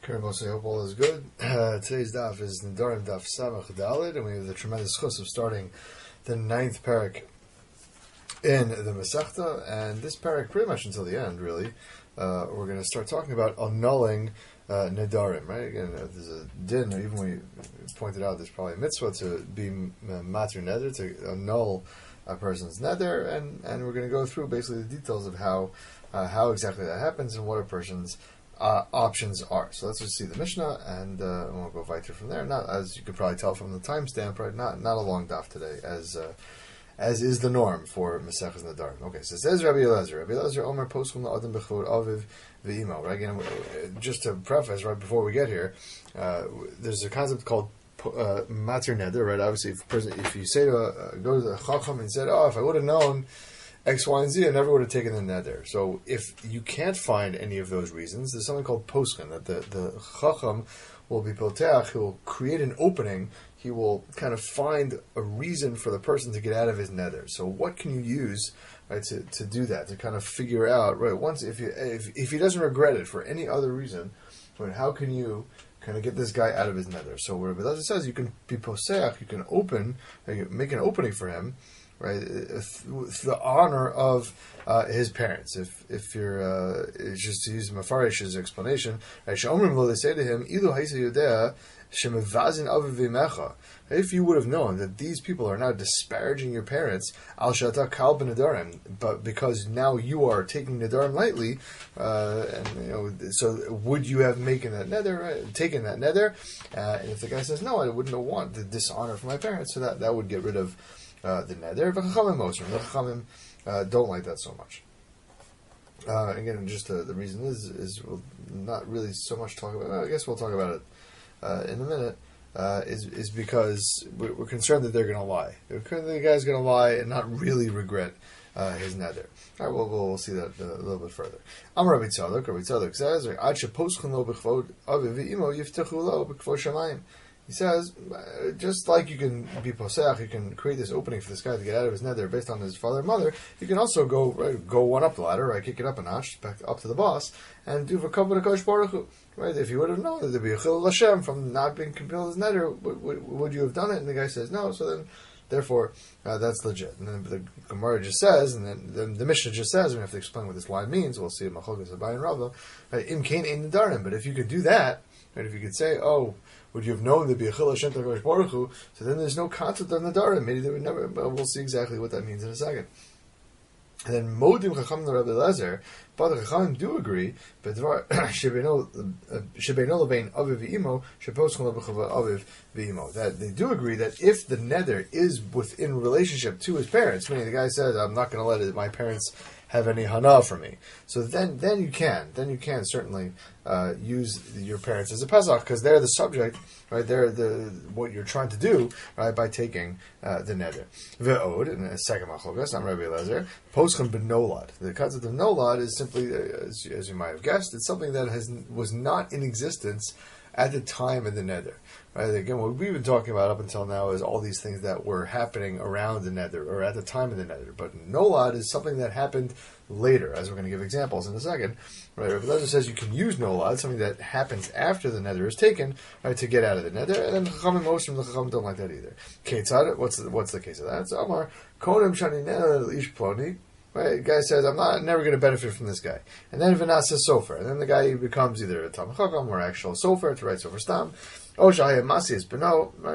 Mostly, I hope all is good. Today's daf is Nedarim Daf Samach Daled, and we have the tremendous chus of starting the 9th parak in the Masechta, and this parak pretty much until the end, really. We're going to start talking about annulling Nedarim, right? Again, there's a din, even when we pointed out there's probably a mitzvah to be matir neder, to annul a person's neder, and we're going to go through basically the details of how exactly that happens and what a person's options are. So let's just see the Mishnah, and we'll go weiter from there. Not, as you could probably tell from the timestamp, right? Not a long daf today, as is the norm for Maseches Nedarim. Okay, so it says Rabbi Elazar. Rabbi Elazar Omer Poskum LaAdam B'Chvod Aviv V'Imo. Right? Again, just to preface, right before we get here, there's a concept called Matir Neder. Right? Obviously, if you say to go to the Chacham and said, "Oh, if I would have known X, Y, and Z, I never would have taken the neder." So if you can't find any of those reasons, there's something called poskin, that the chacham will be poteach, he will create an opening, he will kind of find a reason for the person to get out of his neder. So what can you use, right, to do that, to kind of figure out, right, once if he doesn't regret it for any other reason, right, how can you kind of get this guy out of his neder? So where Rabbi Elazar says you can be poseach, you can open, you can make an opening for him, right, the honor of his parents. If you're just to use Mefarish's explanation, right, they say to him, "Ilu haisa yodea shemevazin aviv v'imecha." If you would have known that these people are now disparaging your parents, al shata kal b'nedarim, but because now you are taking nedarim lightly, so would you have taken that neder? And if the guy says, "No, I wouldn't want the dishonor from my parents," so that would get rid of the neder. But Chachamim Mosrim, the Chachamim don't like that so much. Again, just the reason is we'll not really so much talk about. Well, I guess we'll talk about it in a minute. Is because we're concerned that they're going to lie. The guy's going to lie and not really regret his neder. All right, we'll see that a little bit further. Amar Rabbi Tzadok. Rabbi Tzadok says, "Ad sheposchen lo b'chvod aviv v'imo yiftechu lo b'kvod shamayim." He says, just like you can be poseach, you can create this opening for this guy to get out of his neder based on his father and mother, you can also go one up the ladder, right, kick it up a notch, back up to the boss, and do v'kavod HaKadosh Baruch Hu. Right? If you would have known that there'd be a chilul Hashem from not being compelled his neder, would you have done it? And the guy says no, so then, therefore, that's legit. And then the Gemara just says, and then the Mishnah just says, and we have to explain what this line means, we'll see it Machogas Abai and Rava, Im Kain Ein Nedarim. But if you could do that, right, if you could say, oh, would you have known there'd be a chilul Hashem to HaKadosh Baruch Hu, so then there's no concept of Nedarim. Maybe they would never, but we'll see exactly what that means in a second. And then Modim Chacham Rabbi Elazar, but the Chachamim do agree, but Shebeino Lebein Aviv V'Imo Sheposchon Lebechava Aviv V'Imo. That they do agree that if the neder is within relationship to his parents, meaning the guy says, "I'm not going to let my parents have any hana for me," so then you can certainly use your parents as a pesach because they're the subject, right? They're what you're trying to do, right, by taking the neder. Ve'od, in a second machogas, I'm Rabbi Elazar, poschem benolad. The concept of nolad is simply, as you might have guessed, it's something that was not in existence at the time of the neder. Right? Again, what we've been talking about up until now is all these things that were happening around the neder, or at the time of the neder. But nolad is something that happened later, as we're going to give examples in a second. Right? Rabbi Elazar says you can use nolad, something that happens after the neder is taken, right, to get out of the neder, and then the Chachamim Mosrim, the Chachamim don't like that either. Ketzad, what's the case of that? So Amar, Konim Shani Neder Ish Ploni. Right, the guy says, "I'm never going to benefit from this guy," and then Vinas is sofer, and then the guy becomes either a Talmid Chacham or actual sofer to write sofer stam, or Shahaya Masi is Beno, right,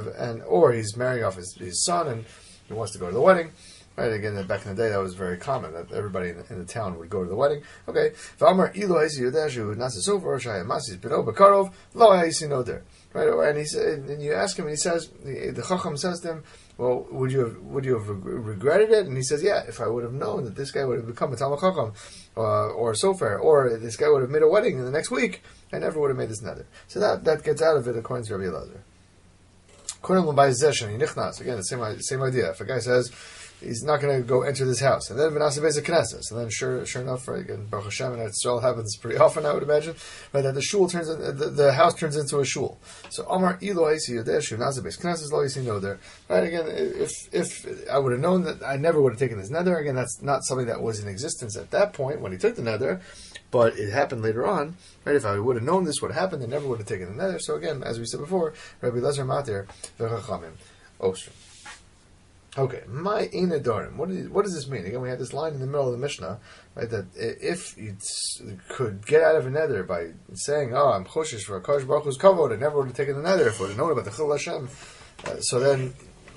or he's marrying off his son and he wants to go to the wedding. Right, again, back in the day, that was very common that everybody in the town would go to the wedding. Okay, V'amar Ilu Haisi Yodashu Nasa Sofer or Shahaya Masi is Beno Bekarov Lo Haisi Noder. Right, and you ask him, and he says, the Chacham says to him, "Well, would you have regretted it?" And he says, "Yeah, if I would have known that this guy would have become a Talmid Chacham or a sofer, or this guy would have made a wedding in the next week, I never would have made this neder." So that gets out of it according to Rabbi Elazar. Again, the same idea. If a guy says, he's not going to go enter this house. And then V'nasa Beis HaKnesses. And then sure enough, right, again, Baruch Hashem, and it still happens pretty often, I would imagine, right, that the house turns into a shul. So Amar Ilo Haisi Yodeshu V'nasa Beis HaKnesses Lo Yisi Noder. Right, again, if I would have known that, I never would have taken this nether. Again, that's not something that was in existence at that point when he took the nether, but it happened later on. Right, if I would have known this would happen, I never would have taken the nether. So again, as we said before, Rabbi Lezer Matir V'chachamim Osrim. Okay, my einadorim. What does this mean? Again, we had this line in the middle of the Mishnah, right? That if you could get out of a nether by saying, "Oh, I'm choshish for a Kosh Baruch Hu's kavod," I never would have taken the nether if I would have known about the Chil Hashem. So then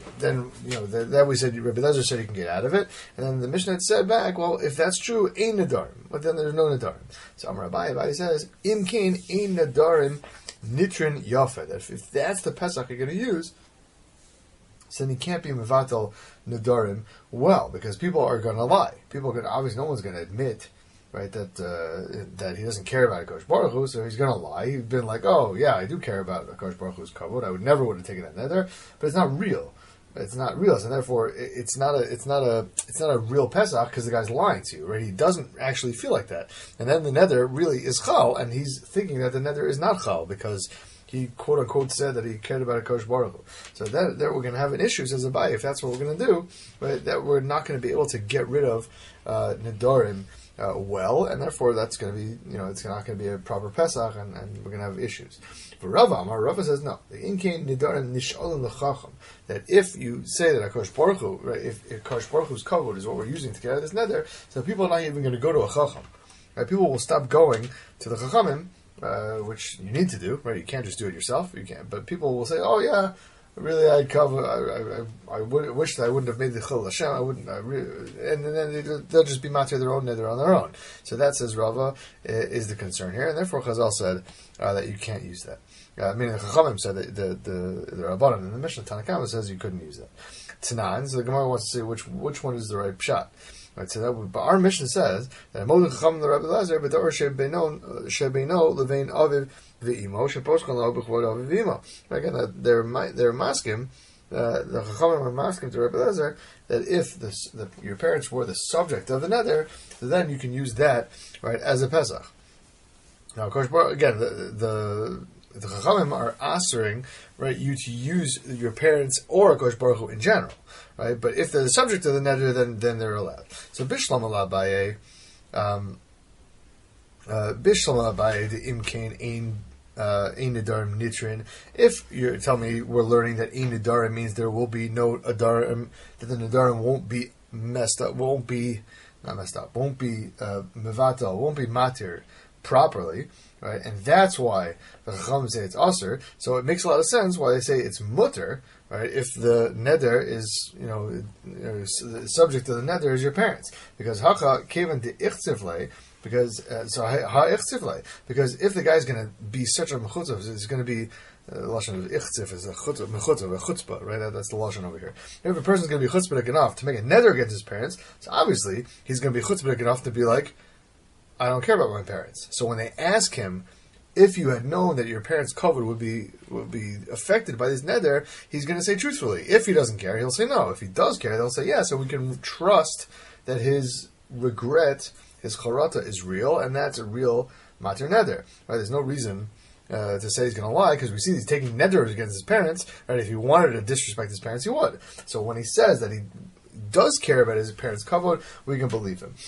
that we said Rabbi Lezer said you can get out of it, and then the Mishnah had said back, well, if that's true, einadorim, but then there's no nadarim. So Amar Abaye says, "Im kain einadorim nitrin yafa." That if that's the Pesach you're going to use, so then he can't be mevatel nadarim well, because people are going to lie. People are going to, obviously no one's going to admit, right, that he doesn't care about Akash Baruch Hu, so he's going to lie. He's been like, oh yeah, I do care about Akash Baruch Hu's kavod. I would never have taken that nether, but it's not real. It's not real, so therefore it's not a real Pesach because the guy's lying to you, right? He doesn't actually feel like that, and then the nether really is chal, and he's thinking that the nether is not chal because he quote unquote said that he cared about a Kosh Baruch Hu. So that we're going to have an issue, says Abaye, if that's what we're going to do, right, that we're not going to be able to get rid of Nedarim well, and therefore that's going to be, it's not going to be a proper Pesach, and we're going to have issues. For Rava says no. The Inkein Nedarim Nishalim L'Chacham, that if you say that a Kosh Baruch Hu, right, if Kosh Baruch Hu's kavod is what we're using to get out of this nether, so people are not even going to go to a Chacham. Right? People will stop going to the Chachamim, which you need to do, right? You can't just do it yourself. You can't, but people will say, "Oh yeah, really, I'd cover. I wish that I wouldn't have made the Chil Hashem. I wouldn't." And then they'll just be matir their own nether on their own. So that, says Rava, is the concern here, and therefore Chazal said that you can't use that. Meaning the Chachamim said that the Rabbanan in the Mishnah Tanakama says you couldn't use that. Tanan. So the Gemara wants to say which one is the right pshat. Right, so but our mission says that Moed Chacham the Rabbi Lezer b'dor shebeino levein aviv v'imo sheposkon lo b'chvod aviv v'imo. Again, they're maskim. The Chachamim are maskim to Rabbi Lezer that if your parents were the subject of the nether, then you can use that, right, as a Pesach. Now, of course, again, the Chachamim are asering, right, you to use your parents or Akash Baruch Hu in general, right? But if they're the subject of the nether, then they're allowed. So Bishlam Abaye, the Imkain Ein Nedarim Nitrin. If you tell me we're learning that Ein Nedarim means there will be no Adarim, that the Nedarim won't be messed up, won't be mevatel, won't be matir properly, right? And that's why the Chachamim say it's aser. So it makes a lot of sense why they say it's mutter, right? If the neder is, the subject of the neder is your parents, because hacha kevan de ichtzivle, because because if the guy's going to be such a mechutzav, it's going to be the lashon of ichtzif is a chutzpah, right? That's the lashon over here. If a person's going to be chutzpah enough to make a neder against his parents, so obviously he's going to be chutzpah enough to be like, I don't care about my parents. So when they ask him, if you had known that your parents' kavod would be affected by this nether, he's going to say truthfully. If he doesn't care, he'll say no. If he does care, they'll say yeah. So we can trust that his regret, his charata, is real, and that's a real matir nether. Right? There's no reason to say he's going to lie, because we see he's taking nethers against his parents. Right? If he wanted to disrespect his parents, he would. So when he says that he does care about his parents' kavod, we can believe him.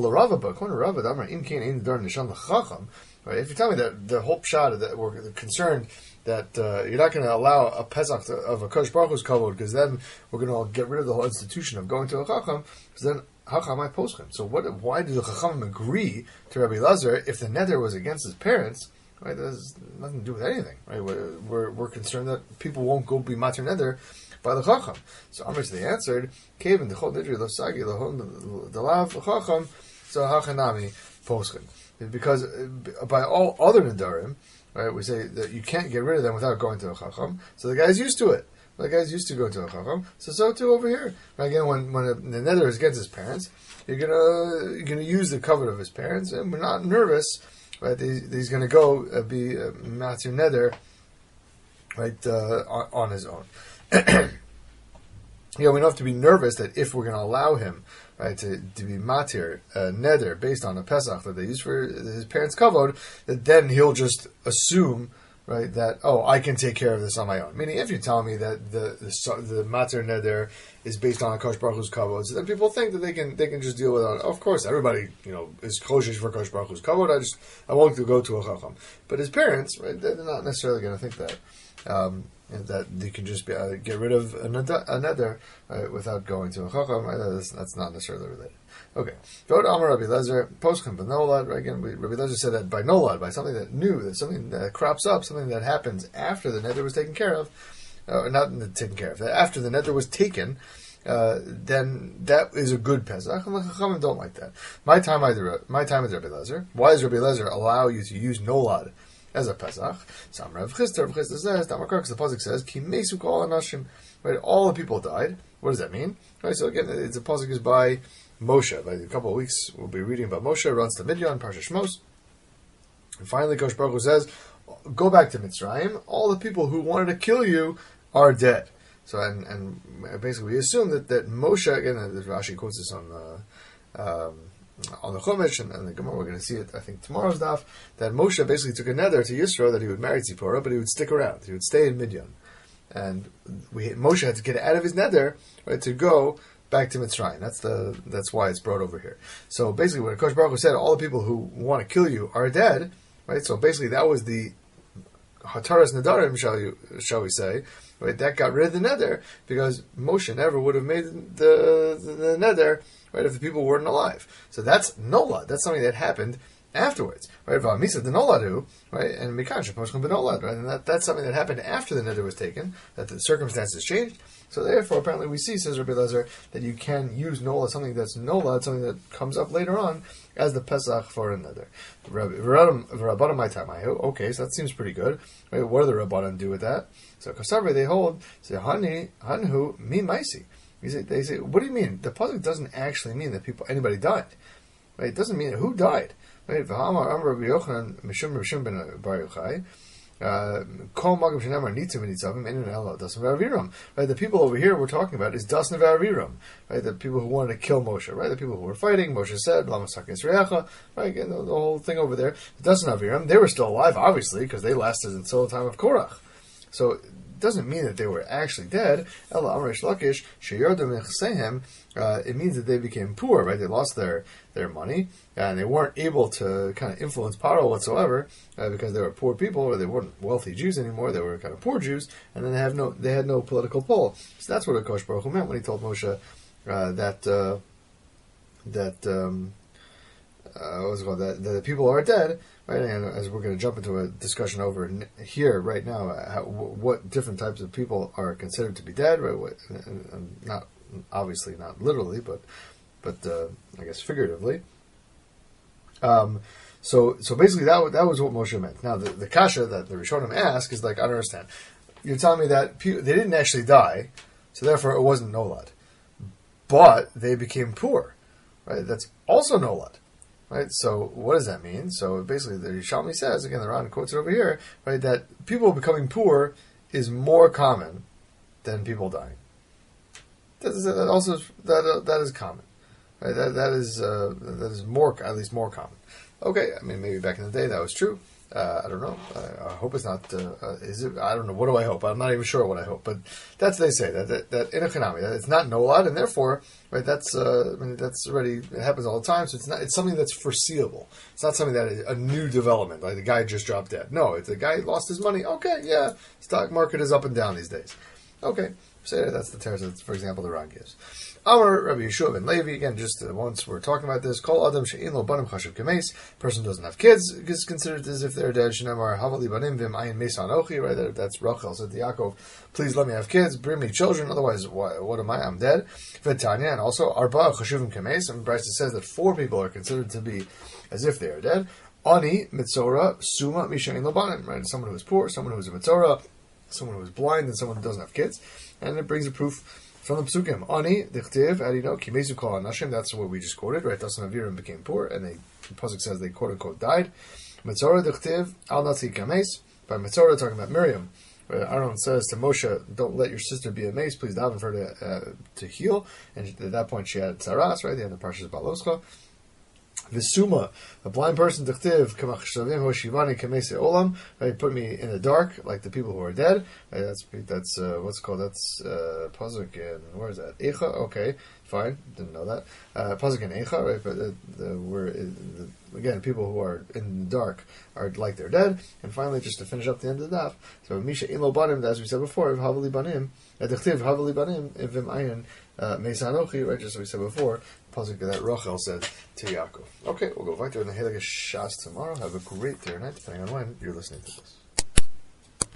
Right? If you tell me that the whole pshat that we're concerned that you're not going to allow a Pesach of a Kosh Baruch Hu's kavod, because then we're going to get rid of the whole institution of going to a Chacham, because then how come I post him? So why do the Chachamim agree to Rabbi Lazar if the nether was against his parents? Right? That has nothing to do with anything. Right? We're concerned that people won't go be matir nether by the Chacham. So Amish, they answered, Kevin the Chol Nidri Losagi the Lav Chacham, so Hachanami Poskin. Because by all other Nedarim, right, we say that you can't get rid of them without going to a Chacham. So the guy's used to it. The guy's used to go to a Chacham. So too over here. Right, again, when the nether is against his parents, you're gonna use the cover of his parents, and we're not nervous, right? He's gonna go be matir nether, right, on his own. we don't have to be nervous that if we're going to allow him, right, to be matir, neder, based on a Pesach that they use for his parents' kavod, that then he'll just assume, right, that, I can take care of this on my own. Meaning, if you tell me that the matir neder is based on a Kosh Baruch Hu's kavod, so then people think that they can just deal with it. Of course, everybody, is koshish for Kosh Baruch Hu's kavod. I won't go to a chacham. But his parents, right, they're not necessarily going to think that. And that you can just get rid of a neder without going to a chacham. Right? That's not necessarily related. Okay. Go to Amar Rabbi Lezer, Poschim Benolad. Right? Again, Rabbi Lezer said that by nolad, by something that new, that something that crops up, something that happens after the neder was taken care of, not taken care of, that after the neder was taken, then that is a good Pesach, and the chachamim don't like that. My time is Rabbi Lezer. Why does Rabbi Lezer allow you to use nolad as a Pesach? Sam Rav Chisda says, Damakar, the pasuk says, Ki mesu kol anashim. Right, all the people died. What does that mean? Right, so again, the pasuk is by Moshe. By a couple of weeks, we'll be reading about Moshe runs to Midian, Parsha Shmos, and finally, Kosh Baruch Hu says, "Go back to Mitzrayim. All the people who wanted to kill you are dead." So, and basically, we assume that Moshe, again, Rashi quotes this on the Chumash and the Gemara, we're going to see it, I think, tomorrow's daf, that Moshe basically took a neder to Yisro that he would marry Tzipporah, but he would stick around. He would stay in Midian. And Moshe had to get out of his neder, right, to go back to Mitzrayim. That's why it's brought over here. So basically, when Kosh Baruch Hu said, all the people who want to kill you are dead, right, so basically that was the Hataras Nadarim, shall we say, right, that got rid of the neder, because Moshe never would have made the neder, right, if the people weren't alive. So that's nolad. That's something that happened afterwards, right? V'amisa the noladu, right, and mikash poshkum benolad, right, and that's something that happened after the neder was taken, that the circumstances changed. So therefore, apparently, we see, says Rabbi Lezer, that you can use nolad, something that's nolad, something that comes up later on, as the Pesach for a neder. Rabbanim my time, okay, so that seems pretty good, right? What do the Rabbanim do with that? So Kasarve, they hold, say hanhu mi maisi. They say, what do you mean? The pasuk doesn't actually mean that anybody died. Right? It doesn't mean who died. Right? Right? The people over here we're talking about is Dasna V'Aviram. Right? The people who wanted to kill Moshe. Right? The people who were fighting. Moshe said, right? Again, the whole thing over there. Dasna V'Aviram. They were still alive, obviously, because they lasted until the time of Korach. So it doesn't mean that they were actually dead. It means that they became poor, right? They lost their money, and they weren't able to kind of influence Paro whatsoever, because they were poor people, or they weren't wealthy Jews anymore. They were kind of poor Jews, and then they had no political pull. So that's what Kosh Baruch Hu meant when he told Moshe that the people are dead. Right, and as we're going to jump into a discussion over here right now, what different types of people are considered to be dead, right? Not obviously not literally, but I guess figuratively. So basically that was what Moshe meant. Now the kasha that the Rishonim ask is like, I don't understand. You're telling me that they didn't actually die, so therefore it wasn't nolad, but they became poor, right? That's also nolad. Right, so what does that mean? So basically, the Yerushalmi says, again, the Ran quotes it over here, right, that people becoming poor is more common than people dying. That is common. Right? That is more, at least more common. Okay, I mean, maybe back in the day that was true. I don't know. I hope it's not. Is it? I don't know. What do I hope? I'm not even sure what I hope. But that's they say that in a Chanami that it's not nolad, and therefore, right? That's that's already, it happens all the time. So it's not. It's something that's foreseeable. It's not something that is a new development. Like the guy just dropped dead. No, if the guy lost his money, okay, yeah, stock market is up and down these days. Okay, so that's the terms that, for example, the Ran gives. Our Rabbi Yeshua ben Levi, again, just once we're talking about this, Kol Adam She'in Lo Banim Chashav Kemeis, person doesn't have kids, is considered as if they're dead. Shnemar Havali Banim Vim Ayin Meis Anochi, right? That's Rachel said to Yaakov, please let me have kids, bring me children, otherwise, what am I? I'm dead. V'Tanya, and also Arba Chashuvim Kemeis, and Bryce says that 4 people are considered to be as if they are dead. Ani Mitzora Suma Mishain Lo Banim, right? Someone who is poor, someone who is a Mitzora, someone who is blind, and someone who doesn't have kids, and it brings a proof from the Psukim. Ani, Dichtiv, how do you know? Kimezu Kol Anashim, that's what we just quoted, right? Dasan Aviram became poor, and the Pasuk says they quote unquote died. Metzora, Dichtiv, Al Natzi Kames. By Metzora, talking about Miriam, Aaron says to Moshe, "Don't let your sister be amazed. Please daven for her to heal." And at that point, she had tzaras, right? The end of Parshas Baloscha. Visuma, a blind person, Dechtiv, Kamachshavim, Hoshivani, Kamese Olam, right? Put me in the dark, like the people who are dead. Right? That's what's called, that's Pasuk in, where is that? Echa, okay, fine, didn't know that. Pasuk in Echa, right? But again, people who are in the dark are like they're dead. And finally, just to finish up the end of the daf, so Misha Ilo Banim, as we said before, if Havali Banim, Dechtiv, Havali Banim, Ivim Ayin, Mesanochi, right? Just as we said before, Pasuk that Rachel said to Yaakov. Okay, we'll go back to the Halakha Shas tomorrow. Have a great day or night, depending on when you're listening to this.